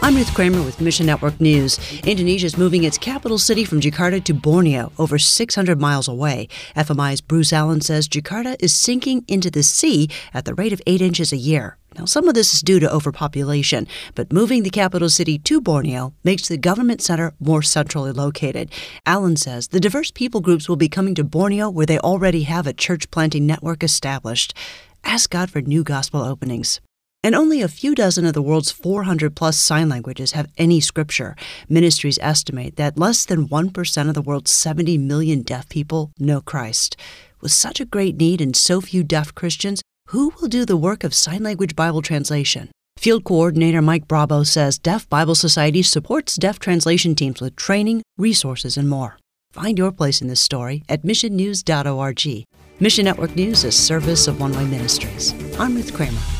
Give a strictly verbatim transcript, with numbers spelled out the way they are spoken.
I'm Ruth Kramer with Mission Network News. Indonesia is moving its capital city from Jakarta to Borneo, over six hundred miles away. F M I's Bruce Allen says Jakarta is sinking into the sea at the rate of eight inches a year. Now, some of this is due to overpopulation, but moving the capital city to Borneo makes the government center more centrally located. Allen says the diverse people groups will be coming to Borneo where they already have a church planting network established. Ask God for new gospel openings. And only a few dozen of the world's four hundred plus sign languages have any scripture. Ministries estimate that less than one percent of the world's seventy million deaf people know Christ. With such a great need and so few deaf Christians, who will do the work of sign language Bible translation? Field Coordinator Mike Bravo says Deaf Bible Society supports deaf translation teams with training, resources, and more. Find your place in this story at mission news dot org. Mission Network News is a service of One Way Ministries. I'm Ruth Kramer.